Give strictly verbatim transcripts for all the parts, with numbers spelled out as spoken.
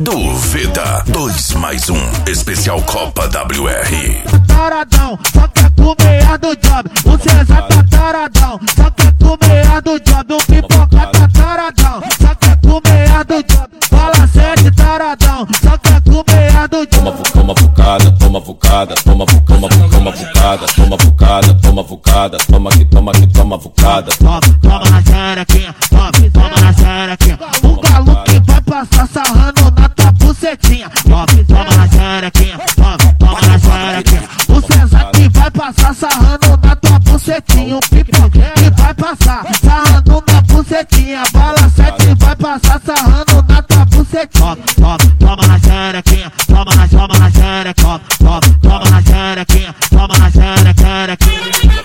Duvida, dois mais um, especial Copa W R. Taradão, só quer comer a do job. O César tá taradão, só quer comer a do job. O Pipoca tá taradão, só quer comer a do job. Fala sete taradão, só quer comer a do job. Toma, toma bucada, toma bucada, toma, toma, toma bucada, toma bucada, toma bucada, toma que toma que toma bucada. Toma, toma na xerequinha, toma, toma na xerequinha. O galo que vai passar sarrando na tua bucetinha. Toma, toma na xerequinha, toma, toma na xerequinha. O César que vai passar sarrando na tua bucetinha. O Pipoca que vai passar sarrando na bucetinha. Bala sete vai passar sarrando na tua bucetinha. Toma, toma, toma na xerequinha, toma na, toma na xerequinha, toma, toma na xerequinha, toma na xerequinha.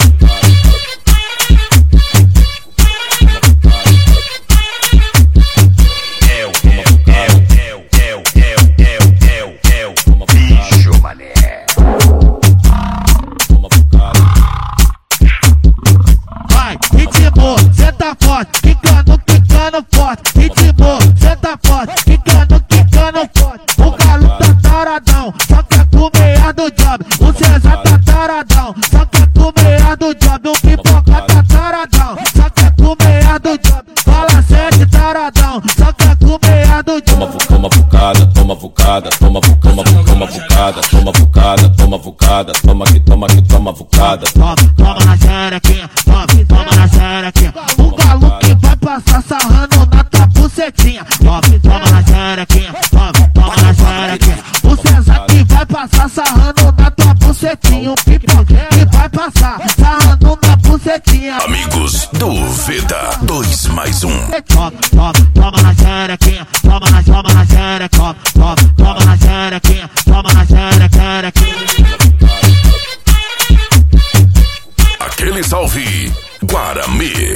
Cê tá forte, quicando, quicando forte. Ritmo, cê tá forte, quicando, quicando forte. O galo tá taradão, só quer comer a do job. O César tá taradão, só quer comer a do job. O Pipoca tá taradão, só quer comer a do job. Fala sete taradão, só quer comer a do job. Toma, toma bucada, toma bucada, toma, toma, toma bucada, toma bucada, toma bucada, toma que toma que toma bucada. Toma, toma na xerequinha, toma, toma na xerequinha. O galo que vai passar sarrando na tua bucetinha. Toma, toma na xerequinha, toma, toma na xerequinha. O César que vai passar sarrando na tua bucetinha. O Pipoca que vai passar sarrando na bucetinha. Amigos, Duvida, dois mais um. Toma, toma, toma na xerequinha, toma na, toma na xerequinha, toma, toma na xerequinha, toma na xerequinha. Aquele salve, Guarami.